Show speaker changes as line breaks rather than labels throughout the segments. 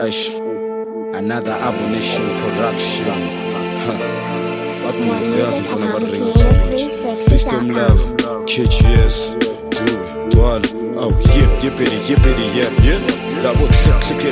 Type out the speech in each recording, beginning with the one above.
Ash, another Abomination production. What means yes, I'm gonna bring it to reach. System love, catch yes, do it, dwell. Oh, yippity, yep. Double click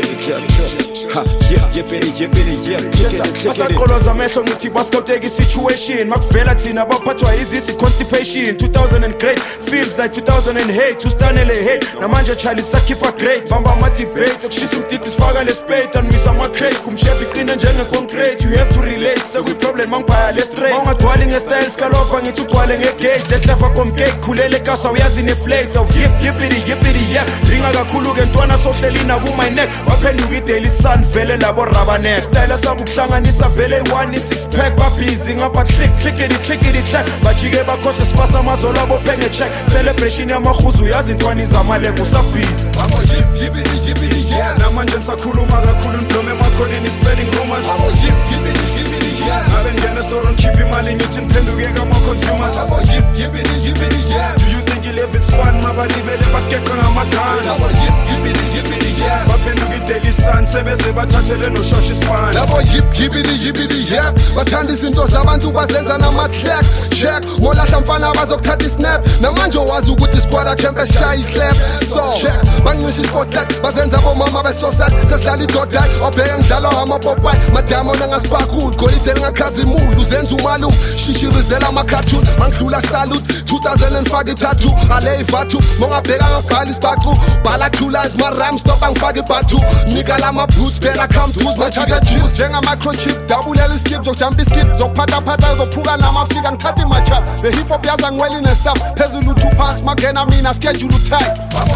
it, ha, yippity, yep.
Masakoloza amehlo ngithi basikawuteki situation makuvela thina baphathwa izisi constipation 2000 and great feels like 2008 ustanele hate namanje Charlie sakhipha great bamba ama-debate okushisa umdidi sifaka le-spade anwisa ama-crate kumshefa iqine njenge-concrete you have to relate sekuyi-problem mangibhaya le-straight ungadwali nge-style sikalova ngithi ugcwale nge-gate etleva komcake khulele kasa uyazi ne-flate of yippity yep ringa kakhulu-ke ntwana sohlelina ku-my neck waphenduka i-daily sun vele labo rabanek style sabukuhlanganisa vele i-1 i-6 pack babhizi ngapha clickity clack bajike bakhohle sifasa amazolo abo phenge-check celebration yamahuzu uyazi intwani zamaleko usabhizi
abo yippity yeah namanje nisakhuluma kakhulu nidlome emakholeni spelling rumors abo yippity yeah ngabe ngena store ngikhipha imali ngithi niphenduke kama-consumers abo yippity yeah do you think you live it's fun mabalibele bageqa ngamagana abo yippity yeah baphenduka i-daily sun sebeze bathathele noshosha ispan
labo yippity yeah bathanda izinto zabantu bazenza nama-clack check molahla mfana bazokuthatha isnap namanje wazi ukuthi isquad akhempe esishaya islap so check bancisha ispotlight bazenza bomama besosat sesidlala idodai obheke ngidlala wamapopai madamona angasipakuli golide lingakhazimuli uzenza umalum shishirizela ama-cartoon mangidlula salute 2000 ngifaka i-tattoo ale ivathu mongabheka ngabhala isibhacu bhala 2 lines ma-ram stop angifaka ibhathu nika lama-boots phela camtus majika juice njengama-microchip dabulela iskip zokujampa iskip zokuphathaphatha zophuka namafika ngithatha imachap le-hip-hop yaza ngweli nestaff phezulu 2 parts magena mina schedule utight
abo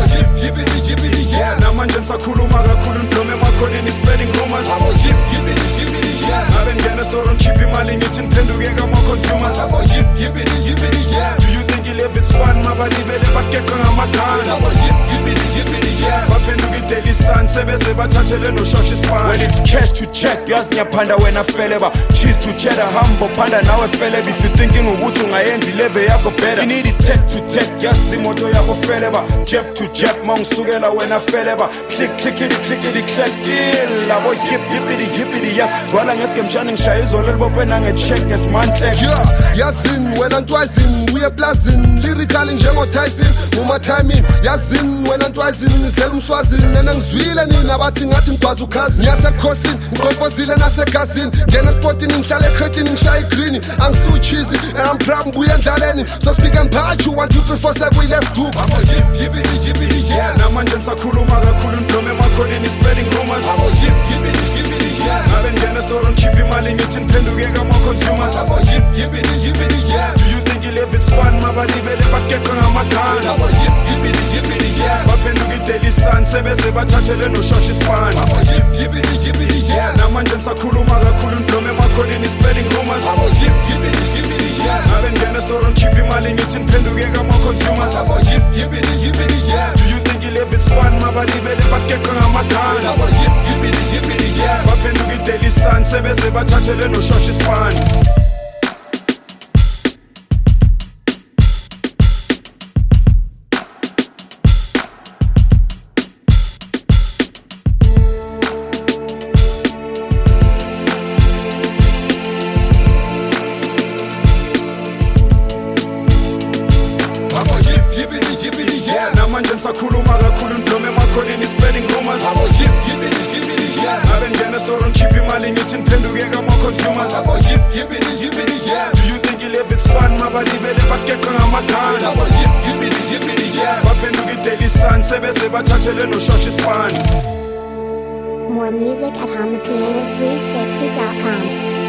yippity yeah namanje nisakhuluma kakhulu nidlome emakholeni spelling rumors abo yippity yeah ngabe ngena store ngikhipha imali ngithi niphenduke kama-consumers abo yippity yeah do you think you live it's fun mabalibele bageqa ngamagana abo yippity yeah baphenduka i-daily sun sebeze bathathele noshosha ispan
when it's cash to check yazi ngiyaphanda wena feleba cheese to cheddar hambo phanda nawe feleba if you thinking ukuthi ungayenza ileve yakho better you need it tech to tech yazi imoto yakho feleba jab to jab mangisukela wena feleba clickity clack still labo yippity yeah gwala ngesikemshane ngishaya izolo libopena nge-check ngesimandlek
yeah yazini wena ntwazini uye plazini lyrically njengo-tyson uma-timing yazini wena ntwazini ngizidlela umswazini nena ngizwile nina bathi ngathi ngibhaza ukhazini ngiyasebukhosini ngiqompozile nasegazini ngena esportini ngihlala ekretini ngishaya igreen angisuchizi and I'm proud ngibuye endlaleni so speak and patch you 1 2 3 4 sekuyi-left hook
abo yippity yeah namanje nisakhuluma kakhulu nidlome emakholeni spelling rumors abo yippity yeah ngabe ngena store ngikhipha imali ngithi niphenduke kama-consumers abo yippity yeah do you think you live it's fun mabalibele bageqa ngamagana abo yippity yeah baphenduka i-daily sun sebeze bathathele noshosha ispan abo yippity yeah namanje nisakhuluma kakhulu nidlome emakholeni spelling rumors abo yippity yeah ngabe ngena store ngikhipha imali ngithi niphenduke kama-consumers abo yippity yeah do you think you live it's fun mabalibele bageqa ngamagana abo yippity yeah baphenduka i-daily sun sebeze bathathele noshosha ispan namanje nisakhuluma kakhulu nidlome emakholeni spelling rumors abo yippity yeah ngabe ngena store ngikhipha imali ngithi niphenduke kama-consumers abo yippity yeah do you think you live it's fun mabalibele bageqa ngamagana abo yippity yeah baphenduka i-daily sun sebeze bathathele noshosha ispan
More music at HondaPiano360.com.